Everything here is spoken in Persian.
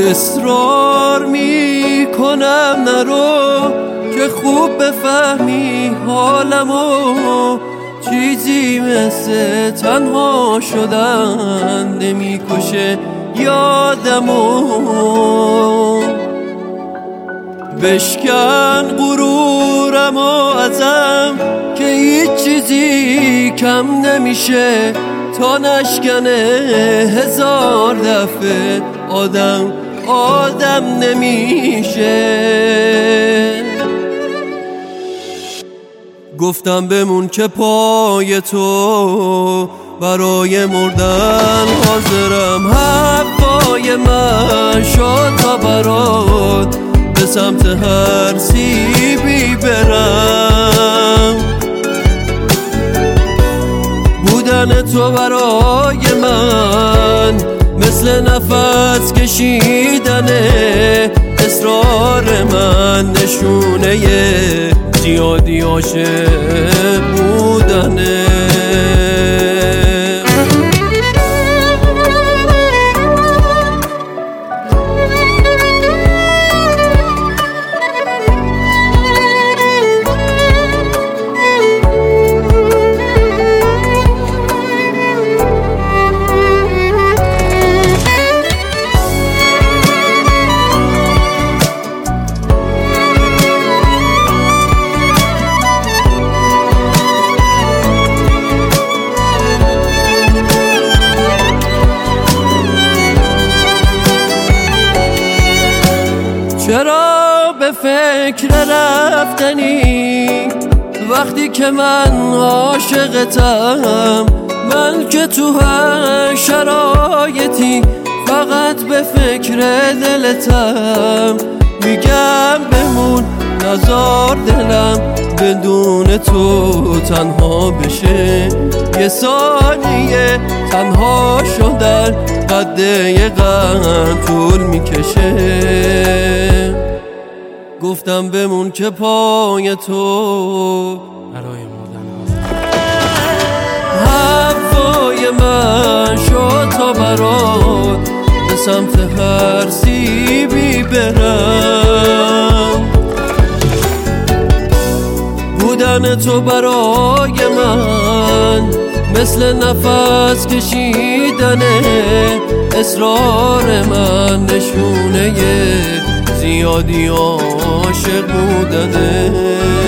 اصرار میکنم نرو که خوب بفهمی حالمو، چیزی مثل تنها شدن نمیکشه یادمو. بشکن غرورمو ازم که هیچ چیزی کم نمیشه، تا نشکنه هزار دفعه آدم نمیشه. گفتم بمون که پای تو برای مردن حاضرم، حرفای من شد تا برات به سمت هر سیبی برم. بودن تو برای من مثل نفس کشیدنه، اصرار من نشونه زیادی عاشق بودنه. چرا به فکر رفتنی وقتی که من عاشقتم؟ من که تو هر شرایطی فقط به فکر دلتم. میگم بمون نزار دلم بدون تو تنها بشه، یه ثانیه تنها شدن قد دقیقاً طول میکشه. گفتم بمون که پای تو برای مردن حرفای من شد تا برات به سمت هر سیبی برم. بودن تو برای من مثل نفس کشیدنه، اصرار من نشونه زیادی عاشق بودنه.